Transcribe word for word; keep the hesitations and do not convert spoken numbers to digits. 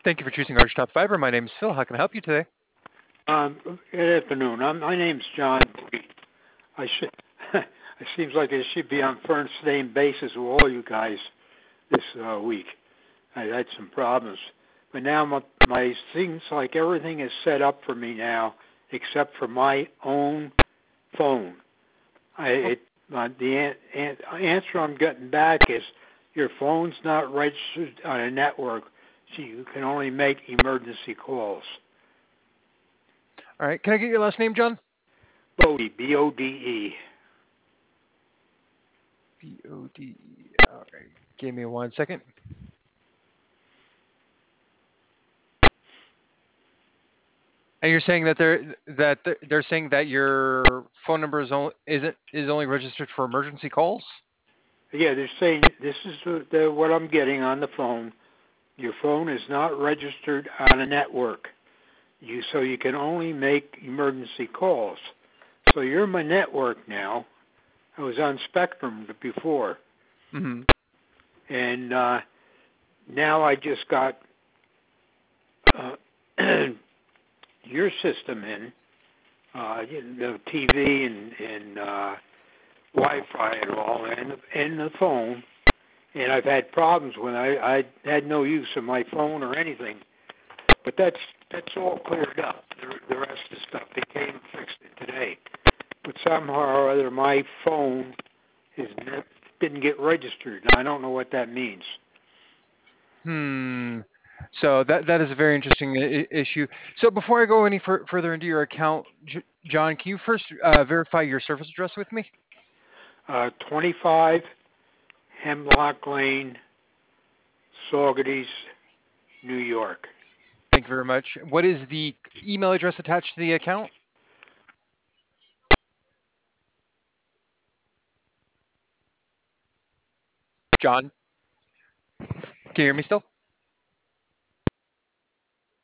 Thank you for choosing Archtop Fiber. My name is Phil. How can I help you today? Um, good afternoon. Um, my name's John. I should. It seems like I should be on first name basis with all you guys this uh, week. I had some problems, but now my my things like everything is set up for me now, except for my own phone. I it uh, the an, an, answer I'm getting back is your phone's not registered on a network, so you can only make emergency calls. All right. Can I get your last name, John? Bode, B O D E. B O D E. All right. Give me one second. And you're saying that they're that they're, they're saying that your phone number is only isn't is only registered for emergency calls? Yeah, they're saying this is the, the, what I'm getting on the phone. Your phone is not registered on a network. You so you can only make emergency calls. So you're my network now. I was on Spectrum before, Mm-hmm. and uh, now I just got uh, your system in, uh, you know, T V and, and uh, Wi-Fi and all, and and the phone. And I've had problems when I, I had no use of my phone or anything. But that's that's all cleared up. The, the rest of the stuff, they came and fixed it today. But somehow or other, my phone is ne- didn't get registered. I don't know what that means. Hmm. So that that is a very interesting I- issue. So before I go any fur- further into your account, J- John, can you first uh, verify your service address with me? Uh, twenty-five Hemlock Lane, Saugerties, New York. Thank you very much. What is the email address attached to the account? John, can you hear me still?